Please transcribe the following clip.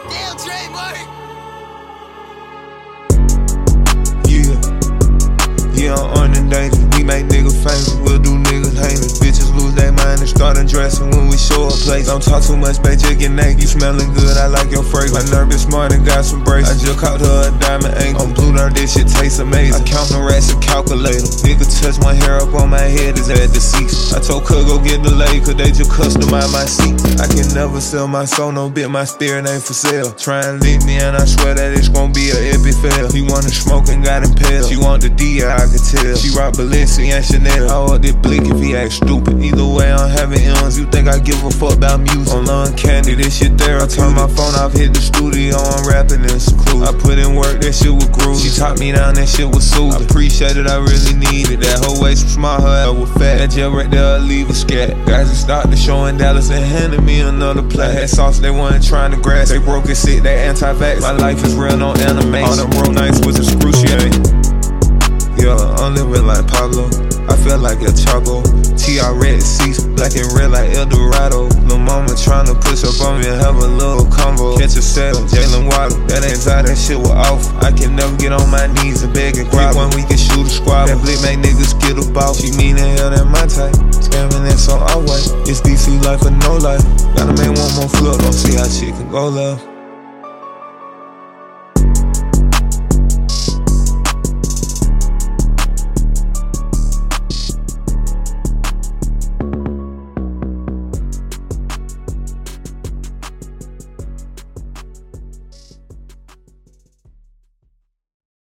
Damn, trademark. Yeah, I'm unendangered. We make niggas famous, we'll do niggas heinous. Bitches lose their mind and start undressing when we show a place. Don't talk too much, babe, just get naked. You smelling good, I like your fragrance. My nervous smart and got some braces. I just caught her a diamond ankle. On Blue Learn, this shit tastes amazing. I count the rats and calculator. Nigga touch my hair up on my head, is at deceased. I told her go get the lady, cause they just customize my seat. I can never sell my soul, no bit, my spirit ain't for sale. Try and lick me and I swear that it's gon' be an epic fail. He wanna smoke and got impaled. She want the D, I could tell. She rock Balenciaga and Chanel. I want this blick if he act stupid. Either way, I'm having M's. You think I give a fuck about music? On Lung Candy, this shit there. I turn my phone off, hit the studio, I'm rapping and secluded. I put in work, that shit was groovy. She talked me down, that shit was soothing. I appreciate it, I really needed. That whole waist was smart, her ass was fat. That gel right there, I leave a scat. Guys that started showing Dallas and handed me another plat. Had sauce, they wasn't trying to grasp. They broke it sick, they anti-vax. My life is real, no animation. All them broke nights was excruciating. Yeah, I'm living like Pablo. I feel like El Chapo. TR red seats, black and red like El Dorado. Lil' mama tryna push up on me and have a little convo. Catch a settle, Jalen Waddle. That anxiety, that shit was off. I can never get on my knees and beg and grab when we can shoot a squad. That blick make niggas get a ball. She mean in hell, that my type. Scamming that so our way. It's DC life or no life. Gotta make one more flip, don't see how shit can go left.